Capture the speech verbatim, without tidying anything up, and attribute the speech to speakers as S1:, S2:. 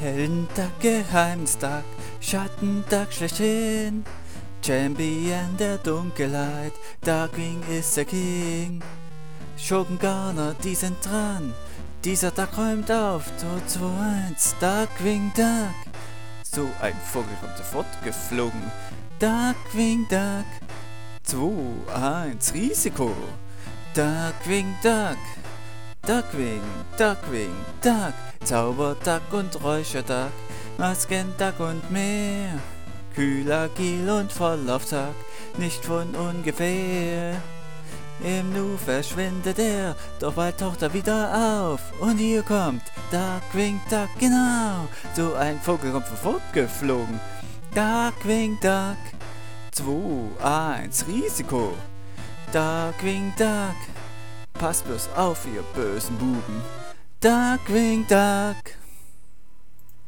S1: Heldentag, Geheimnistag, Schattentag schlechthin. Champion der Dunkelheit, Darkwing ist der King. Schurkengarner, die sind dran, dieser Tag räumt auf. Drei, zwei, eins, Darkwing Duck. So ein Vogel kommt sofort geflogen. Darkwing Duck. zwei, eins, Risiko. Darkwing Duck. Darkwing, Darkwing, Duck. Zauberduck und Räucherduck, Maskenduck und mehr. Kühl, agil und voll auf Zack, nicht von ungefähr. Im Nu verschwindet er, doch bald taucht er wieder auf. Und hier kommt Darkwing Duck, genau. So ein Vogel kommt sofort geflogen. Darkwing Duck. zwei, eins, Risiko. Darkwing Duck. Passt bloß auf, ihr bösen Buben. Darkwing Duck.